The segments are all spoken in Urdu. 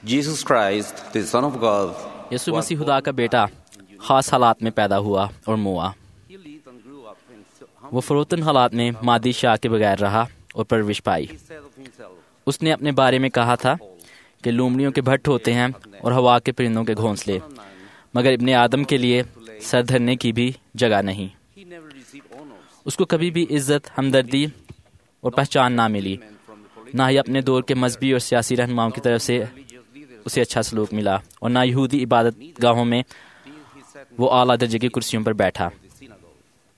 Jesus Christ, the Son of God, یسوع مسیح خدا کا بیٹا خاص حالات میں پیدا ہوا اور موا۔ he lived and grew up in وہ فروتن حالات میں مادی شاہ کے بغیر رہا اور پرورش پائی۔ He said of himself, اس نے اپنے بارے میں کہا تھا کہ لومڑیوں کے بھٹ ہوتے ہیں اور ہوا کے پرندوں کے گھونسلے، مگر ابن آدم کے لیے سر دھرنے کی بھی جگہ نہیں۔ he never received honors اس کو کبھی بھی عزت، ہمدردی اور پہچان نہ ملی، from the political نہ ہی اپنے دور کے مذہبی اور سیاسی رہنماؤں کی طرف سے leaders. اسے اچھا سلوک ملا، اور نہ یہودی عبادت گاہوں میں He sat in وہ اعلیٰ درجے کی کرسیوں پر بیٹھا۔ the synagogue.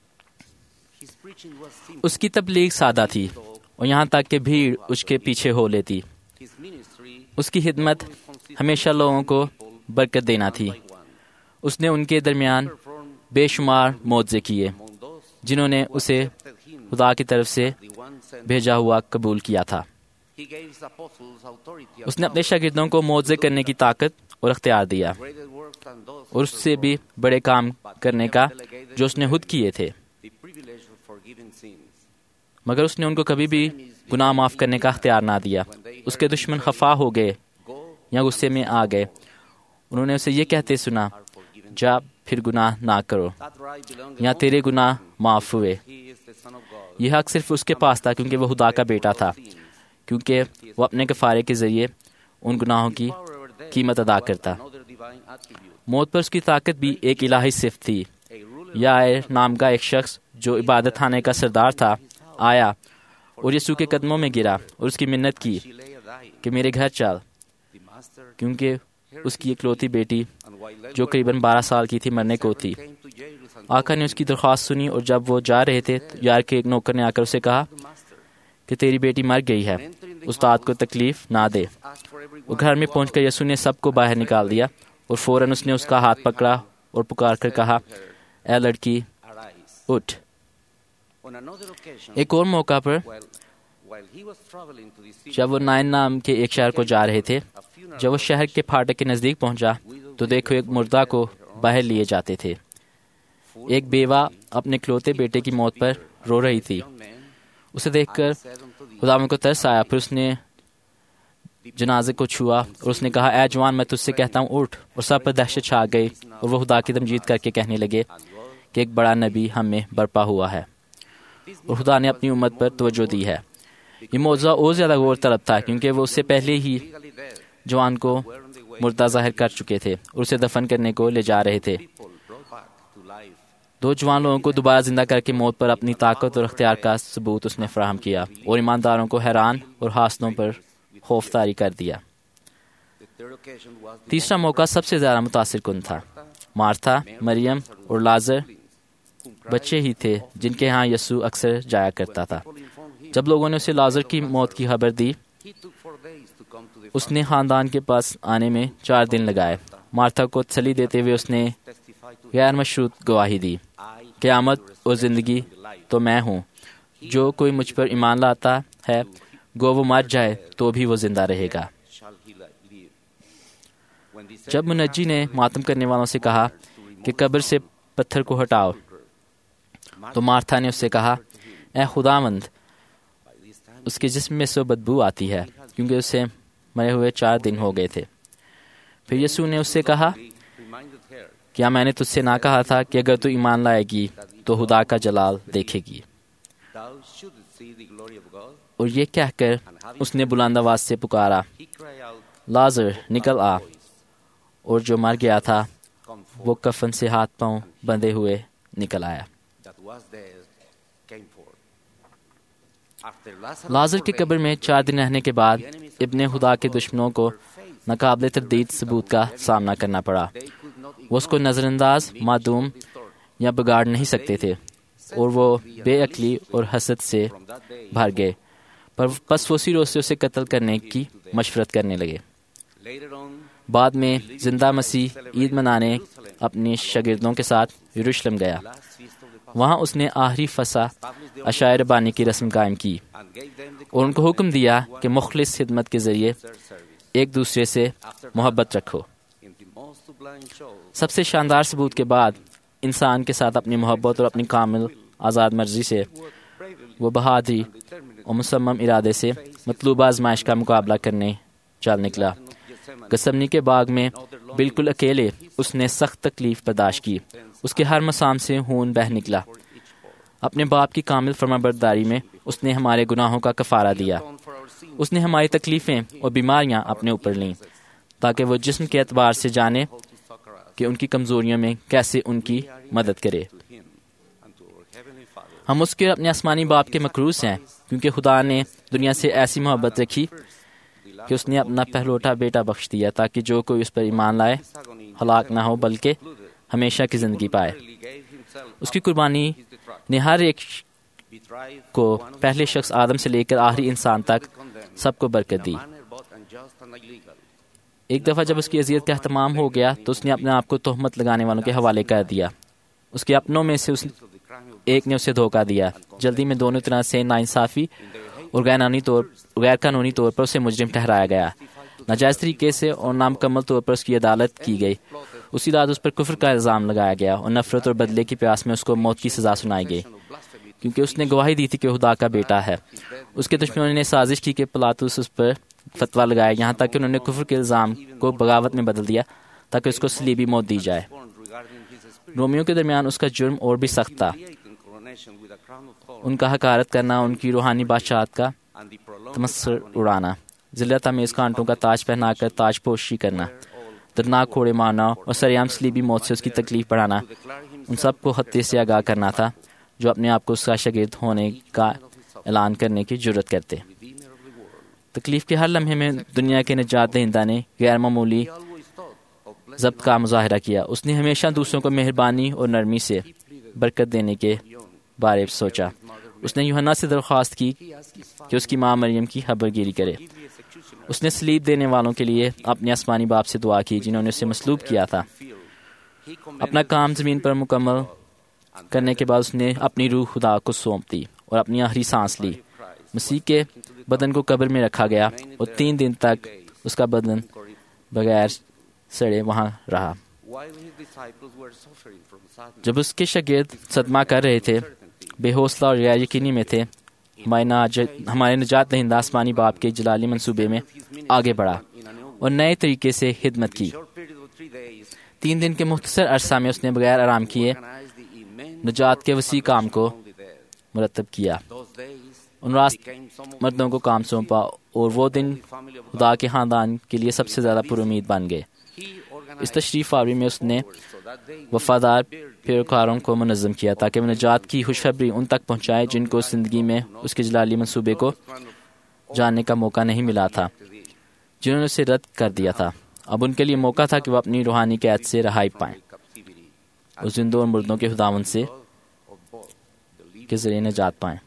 His preaching was simple. اس کی تبلیغ سادہ تھی اور یہاں تک کہ بھیڑ اس کے پیچھے ہو لیتی۔ His ministry اس کی خدمت ہمیشہ لوگوں کو برکت دینا تھی۔ اس نے ان کے درمیان performed بے شمار معجزے کیے among those جنہوں نے اسے that him, خدا کی طرف سے the one sent. بھیجا ہوا قبول کیا تھا۔ He gave his apostles authority اس نے اپنے شاگردوں کو معجزے کرنے کی طاقت اور اختیار دیا، greater works than those اور اس سے بھی بڑے کام کرنے کا جو اس نے خود کیے تھے، the privilege of forgiving sins. مگر اس نے ان کو کبھی بھی گناہ معاف کرنے کا اختیار نہ دیا۔ اس کے دشمن خفا ہو گئے Go یا غصے میں آ گئے۔ انہوں نے اسے یہ کہتے سنا، جا پھر گناہ نہ کرو، that right belongs یا تیرے گناہ معاف ہوئے۔ he is the Son of God. یہ حق صرف اس کے پاس تھا کیونکہ وہ خدا کا بیٹا تھا، کیونکہ وہ اپنے کفارے کے ذریعے ان گناہوں کی Power over death قیمت ادا was کرتا۔ another divine attribute. موت پر اس کی طاقت بھی ایک الہی صفت تھی۔ A ruler یائر نام کا ایک شخص جو عبادت خانے کا سردار تھا آیا اور یسوع کے قدموں میں گرا اور اس کی منت کی she lay a dying. کہ میرے گھر چل، The master کیونکہ اس کی اکلوتی بیٹی and while جو قریباً 12 سال کی تھی مرنے کو تھی۔ came to Jairus and آقا نے اس کی درخواست سنی، اور جب وہ جا رہے تھے تو یار کے ایک نوکر نے آ کر اسے کہا the master کہ تیری بیٹی مر گئی ہے، استاد کو تکلیف نہ دے۔ asked for everyone وہ گھر میں پہنچ کر یسوع نے سب کو باہر نکال دیا، اور فوراً اس نے اس کا ہاتھ پکڑا اور پکار کر کہا، اے لڑکی arise. اٹھ۔ On another occasion, ایک اور موقع پر while he was traveling to the city, جب وہ نائن نام کے ایک شہر کو جا رہے تھے، a funeral جب وہ شہر کے پھاٹک کے نزدیک پہنچا تو دیکھو ایک مردہ کو باہر لیے جاتے تھے۔ ایک بیوہ اپنے کلوتے بیٹے کی موت پر رو رہی تھی۔ young man اسے دیکھ کر said unto the خدا کو ترس آیا، پھر اس نے جنازے کو چھوا اور اس نے کہا، اے جوان، میں تجھ سے کہتا ہوں اٹھ۔ اور سب پر دہشت چھا گئی، اور وہ خدا کی تمجید کر کے کہنے لگے کہ ایک بڑا نبی ہم میں برپا ہوا ہے، اور خدا نے اپنی امت پر توجہ دی ہے۔ یہ معجزہ اور زیادہ غور طلب تھا کیونکہ وہ اس سے پہلے ہی legally dead جوان کو were on the way. مردہ ظاہر کر چکے تھے اور اسے دفن کرنے کو لے جا رہے تھے۔ People brought back to life. دو جوان لوگوں کو دوبارہ زندہ کر کے موت پر اپنی طاقت اور اختیار کا ثبوت اس نے فراہم کیا، اور ایمانداروں کو حیران اور حاسدوں پر خوف طاری کر دیا۔ The third occasion was the تیسرا موقع سب سے زیادہ متاثر کن تھا۔ مارتھا، مریم اور لازر بچے ہی تھے جن کے ہاں یسوع اکثر جایا کرتا تھا۔ people informed him. جب لوگوں نے اسے لازر کی موت کی خبر دی، He took 4 days to come to the اس نے خاندان کے پاس آنے میں 4 دن لگائے۔ مارتھا کو تسلی دیتے ہوئے اس نے testify to غیر مشروط گواہی دی، I قیامت اور زندگی تو میں ہوں، جو کوئی مجھ پر ایمان لاتا ہے گو وہ مر جائے تو بھی وہ زندہ رہے گا۔ shall he live. When the جب منجی نے ماتم کرنے والوں سے کہا کہ قبر سے پتھر کو ہٹاؤ، تو مارتھا نے اس سے کہا، اے خداوند، اس کے جسم میں سے بدبو آتی ہے کیونکہ اسے مرے ہوئے 4 دن ہو گئے تھے۔ پھر یسوع نے اس سے کہا، reminded her کیا میں نے تجھ سے نہ کہا تھا کہ اگر تو ایمان لائے گی تو خدا کا جلال دیکھے گی؟ thou shouldst see the glory of God. اور یہ کہہ کر اس نے بلند آواز سے پکارا، He cried out, لازر نکل آ۔ اور جو مر گیا تھا come forth. وہ کفن سے ہاتھ پاؤں بندھے ہوئے نکل آیا۔ That was dead came forth. After Lazarus لازر کی قبر میں 4 دن رہنے کے بعد ابن خدا کے دشمنوں کو ناقابل تردید ثبوت کا سامنا کرنا پڑا۔ they could not وہ اس کو نظر انداز، معدوم یا بگاڑ نہیں سکتے تھے، اور وہ بے عقلی اور حسد سے from that day بھر گئے، پر پس وہ اسی روز سے اسے قتل کرنے کی مشورت کرنے لگے۔ later on بعد میں زندہ مسیح عید منانے اپنے شاگردوں کے ساتھ یروشلم گیا۔ last feast of the وہاں اس نے آخری فسح عشائر بانی کی رسم قائم کی and gave them the اور ان کو حکم دیا کہ مخلص خدمت کے ذریعے service. ایک دوسرے سے محبت رکھو۔ In the most sublime show, سب سے شاندار ثبوت کے بعد انسان کے ساتھ اپنی محبت اور اپنی کامل آزاد مرضی سے وہ بہادری اور مصمم ارادے سے مطلوبہ آزمائش کا مقابلہ کرنے چل نکلا، گثمنی کے باغ میں بالکل اکیلے اس نے سخت تکلیف برداشت کی. اس کے ہر مسام سے خون بہہ نکلا. اپنے باپ کی کامل فرمانبرداری میں اس نے ہمارے گناہوں کا کفارہ دیا. اس نے ہماری تکلیفیں اور بیماریاں اپنے اوپر لیں تاکہ وہ جسم کے اعتبار سے جانے کہ ان کی کمزوریوں میں کیسے ان کی مدد کرے. ہم اس کے اپنے آسمانی باپ کے مقروض ہیں کیونکہ خدا نے دنیا سے ایسی محبت رکھی کہ اس نے اپنا پہلوٹا بیٹا بخش دیا تاکہ جو کوئی اس پر ایمان لائے ہلاک نہ ہو بلکہ ہمیشہ کی زندگی پائے. اس کی قربانی نے ہر ایک کو پہلے شخص آدم سے لے کر آخری انسان تک سب کو برکت دی. ایک دفعہ جب اس کی اذیت کا اہتمام ہو گیا تو اس نے اپنے آپ کو تہمت لگانے والوں کے حوالے کر دیا. اس کے اپنوں میں سے ایک نے اسے دھوکہ دیا. جلدی میں دونوں طرح سے ناانصافی اور غیر قانونی طور پر اسے مجرم ٹھہرایا گیا. ناجائز طریقے سے اور نامکمل طور پر اس کی عدالت کی گئی. اسی رات اس پر کفر کا الزام لگایا گیا اور نفرت اور بدلے کی پیاس میں اس کو موت کی سزا سنائی گئی کیونکہ اس نے گواہی دی تھی کہ خدا کا بیٹا ہے. اس کے دشمنوں نے سازش کی کہ پلاطس اس پر فتویٰ لگایا، یہاں تک کہ انہوں نے کفر کے الزام کو بغاوت میں بدل دیا تاکہ اس کو صلیبی موت دی جائے. رومیوں کے درمیان اس کا جرم اور بھی سخت تھا. ان کا حقارت کرنا، ان کی روحانی بادشاہت کا تمسخر اڑانا، ذلت آمیز کانٹوں کا تاج پہنا کر تاج پوشی کرنا، دردناک کوڑے مارنا اور سریعام صلیبی موت سے اس کی تکلیف بڑھانا، ان سب کو خطے سے آگاہ کرنا تھا جو اپنے آپ کو اس کا شاگرد ہونے کا اعلان کرنے کی جرت کرتے. تکلیف کے ہر لمحے میں دنیا کے نجات دہندہ نے غیر معمولی ضبط کا مظاہرہ کیا. اس نے ہمیشہ دوسروں کو مہربانی اور نرمی سے برکت دینے کے بارے میں سوچا. اس نے یوحنا سے درخواست کی کہ اس کی ماں مریم کی خبر گیری کرے. اس نے صلیب دینے والوں کے لیے اپنے آسمانی باپ سے دعا کی جنہوں نے اسے مصلوب کیا تھا. اپنا کام زمین پر مکمل کرنے کے بعد اس نے اپنی روح خدا کو سونپ دی اور اپنی آخری سانس لی. مسیح کے بدن کو قبر میں رکھا گیا اور 3 دن تک اس کا بدن بغیر سڑے وہاں رہا. جب اس کے شاگرد صدمہ کر رہے تھے، بے حوصلہ اور غیر یقینی میں تھے، ہمارے نجات دہندہ آسمانی باپ کے جلالی منصوبے میں آگے بڑھا اور نئے طریقے سے خدمت کی. 3 دن کے مختصر عرصہ میں اس نے بغیر آرام کیے نجات کے وسیع کام کو مرتب کیا. ان راست مردوں کو کام سونپا اور وہ دن خدا کے خاندان کے لیے سب سے زیادہ پر امید بن گئے. اس تشریف آوری میں اس نے وفادار پیروکاروں کو منظم کیا تاکہ وہ نجات کی خوشخبری ان تک پہنچائے جن کو زندگی میں اس کے جلالی منصوبے کو جاننے کا موقع نہیں ملا تھا، جنہوں نے اسے رد کر دیا تھا. اب ان کے لیے موقع تھا کہ وہ اپنی روحانی قید سے رہائی پائیں اور زندوں اور مردوں کے خداوند سے کے ذریعے نجات پائیں.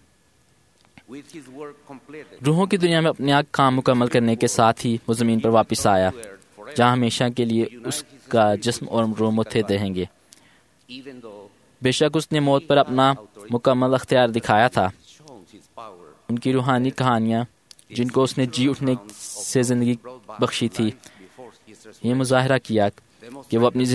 روحوں کی دنیا میں اپنے کام مکمل کرنے کے ساتھ ہی وہ زمین پر واپس آیا جہاں ہمیشہ کے لیے اس کا جسم اور روح متحد رہیں گے. بے شک اس نے موت پر اپنا مکمل اختیار دکھایا تھا. ان کی روحانی کہانیاں جن کو اس نے جی اٹھنے سے زندگی بخشی تھی، یہ مظاہرہ کیا کہ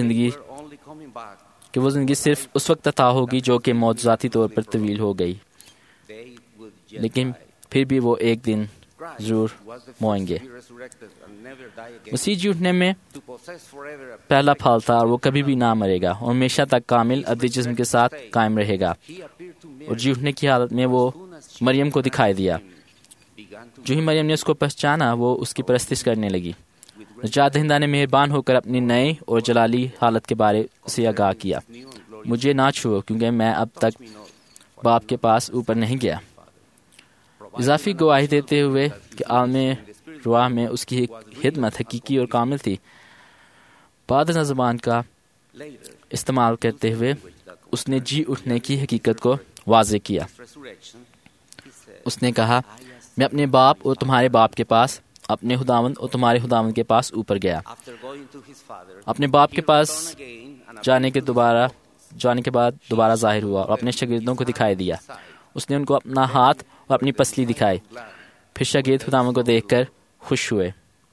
وہ زندگی صرف اس وقت عطا ہوگی جو کہ موت ذاتی طور پر طویل ہو گئی، لیکن پھر بھی وہ ایک دن ضرور موئیں گے. مسیح جی اٹھنے میں پہلا پھل تھا اور وہ کبھی بھی نہ مرے گا اور ہمیشہ تک کامل ابدی جسم کے ساتھ قائم رہے گا. اور جی اٹھنے کی حالت میں وہ مریم کو دکھائی دیا. جو ہی مریم نے اس کو پہچانا وہ اس کی پرستش کرنے لگی. نجات دہندہ نے مہربان ہو کر اپنی نئے اور جلالی حالت کے بارے سے آگاہ کیا. مجھے نہ چھوؤ کیونکہ میں اب تک باپ کے پاس اوپر نہیں گیا. اضافی گواہی دیتے ہوئے کہ عالم رواح میں اس کی خدمت حقیقی اور کامل تھی. بعد ازاں زبان کا استعمال کرتے ہوئے اس نے جی اٹھنے کی حقیقت کو واضح کیا. اس نے کہا، میں اپنے باپ اور تمہارے باپ کے پاس، اپنے خداوند اور تمہارے خداوند کے پاس اوپر گیا. اپنے باپ کے پاس جانے کے بعد دوبارہ ظاہر ہوا اور اپنے شاگردوں کو دکھائی دیا. اس نے ان کو اپنا ہاتھ اور اپنی پسلی دکھائی. پھر شاگرد خداوند کو دیکھ کر خوش ہوئے.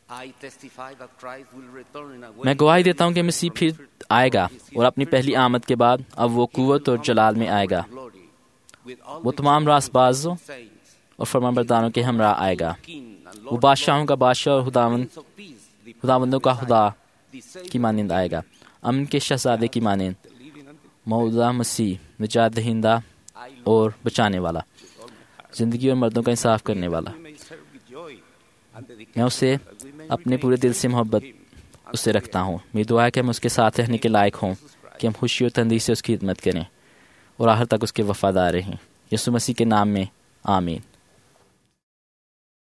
میں گواہی دیتا ہوں کہ مسیح پھر آئے گا اور اپنی پہلی آمد کے بعد اب وہ قوت اور جلال میں آئے گا. وہ تمام راست بازوں اور فرمانبرداروں کے ہمراہ آئے گا. وہ بادشاہوں کا بادشاہ اور خداوند خداوندوں کا خدا کی مانند آئے گا، امن کے شہزادے کی مانند، موعودہ مسیح، نجات دہندہ اور بچانے والا، زندگی اور مردوں کا انصاف کرنے والا۔ میں اسے اپنے پورے دل سے محبت اس سے رکھتا ہوں۔ میری دعا ہے کہ ہم اس کے ساتھ رہنے کے لائق ہوں، کہ ہم خوشی اور تندی سے اس کی خدمت کریں اور آخر تک اس کے وفادار رہیں۔ یسوع مسیح کے نام میں آمین۔